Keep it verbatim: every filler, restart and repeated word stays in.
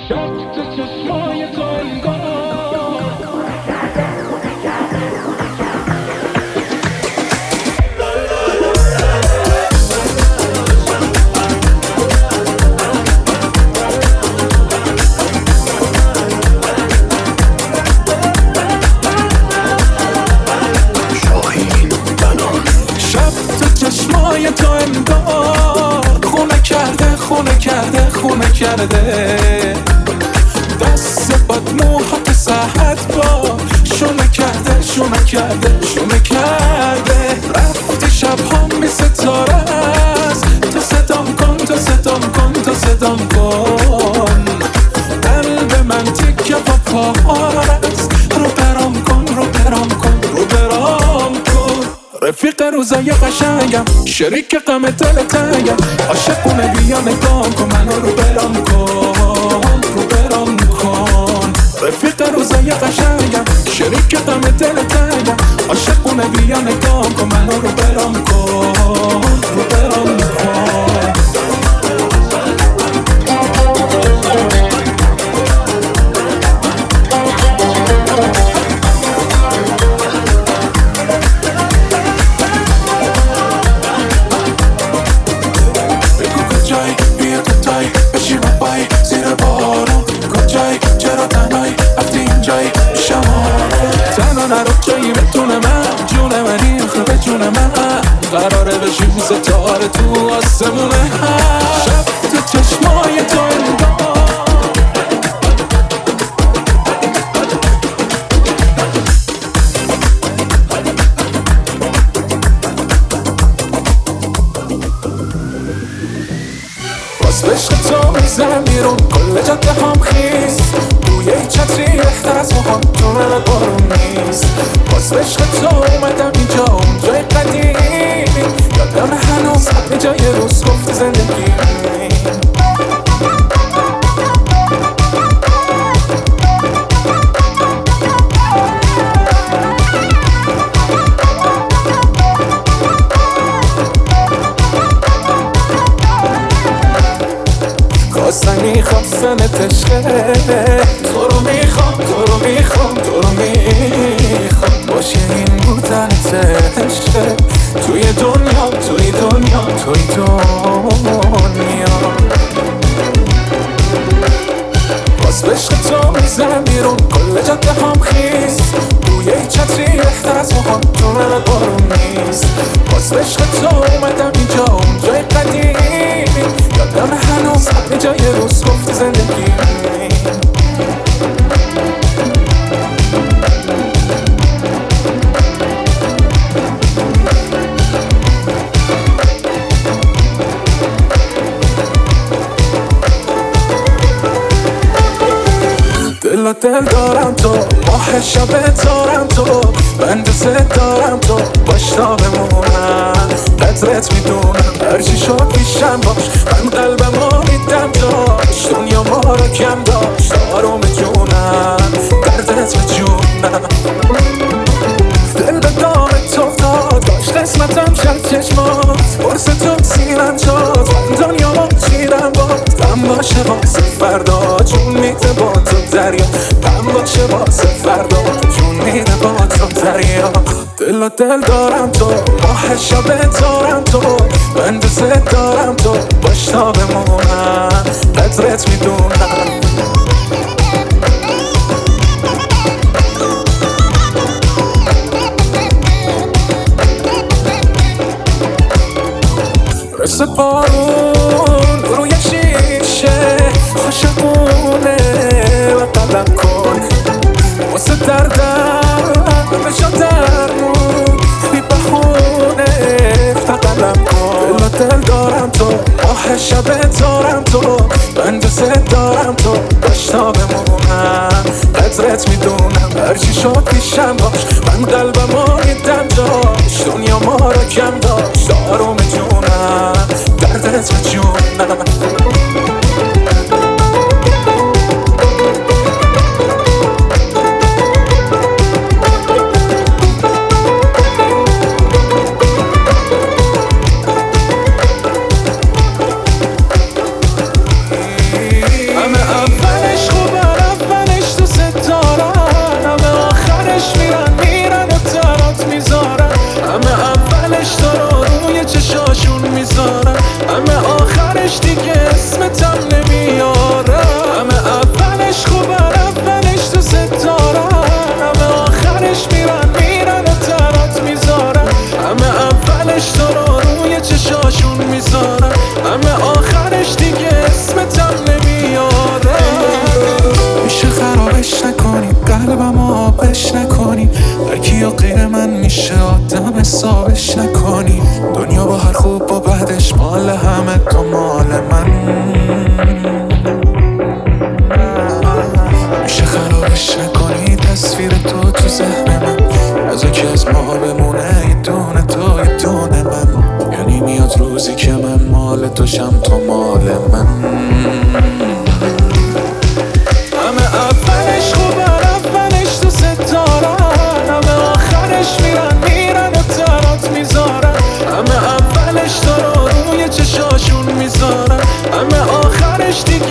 شب تو چشمای تو انگار چشمای تو انگار خونه کرده خونه کرده خونه کرده دست باد موهات ساعت با شونه کرده شونه کرده شونه کرده رفتی شبها می ستاره است تو صدام کن تو صدام کن تو صدام کن قلب من تکه با پاهار است رو برام کن رو برام کن رو برام کن رفیق روزای قشنگم شریک غم دل تنگم عاشقونه بیا نگام کن منو رو برام کن رو برام کن رفیق روزای قشنگم شریک غم دل تنگم عاشقونه بیا نگام کن منو رو برام کن رو برام کن نرو جایی بتونه من جون منی آخه به جون من قراره بشیم ستاره تو آسمونه شب تو چشمای تو انگار باز عشق تو میزنم بیرون کل جاده هم خیز روی ای چتری بهتر از موهام تو من بارون نیست باز عشق تو اومدم اینجا اون جای قدیمی یادم هنوز به جای روز گفت زندگی کاسنی خواستنت عشقه تو رو میخوام تو رو میخوام تو رو میخوام باشه این بودنت عشقه توی دنیا توی دنیا توی دنیا باز عشق تو میزنم بیرون کل جاده هم خیز روی ای چتری بهتر از موهام تو من بارون نیست باز عشق تو اومدم اینجا اون جای قدیمی یادم هنوز به جای روز گفت زندگی دل دل دارم تو ماه شب دارم تو من دوست دارم تو باش تا بمونم قدرت میدونم هرچی شد پیشم باش من قلبم میدم داشت دنیا ما رو کم داشت آروم جونم دردت به جونم دل به دام تو افتاد داشت قسمتم شد چشمات برس تو سینم شد دنیا ما چیرم باز غم باشه واسه فردا جون میده با تو دریا غم باشه واسه فردا جون میده با تو دریا دل دل دارم تو ماه شب دارم تو من دوست دارم تو باش تا بمونم قدرت میدونم رسه بارون روی شیشه عاشقونه و قلم کن واسه دردم بشا درمون بی بخونه و قلم کن دل دل دارم تو ماه شب دارم تو من دوست دارم تو باش تا بمونم قدرت میدونم هرچی شد پیشم باش من قلبم میدم جاش دنیا ما رو کم داشت آروم جونم دردت به جونم همه اولش میذارن، همه آخرش دیگه اسمتم نمیاره. همه اولش خوبن اولش دوست دارن، همه آخرش میرن میرن و ترات میذارن. همه اولش تو رو روی چشاشون میذارن، همه آخرش دیگه اسمتم نمیاره. میشه خرابش نکنی قلبم آبش نکنی، هرکی و غیر من میشه آدم حسابش نکنی. دنیا با هر خوب با بدش مال همه تو مال من. میشه خرابش نکنی تصویر تو تو ذهن من، از که از ما بمونه یه دونه تو یه دونه من. یعنی میاد روزی که من مال توشم تو مال من. همه اولش خوبن اولش دوست دارن، همه آخرش میرن میرن و ترات میذارن. همه اولش تو رو روی چشاشون میذارن، همه آخرش دیگه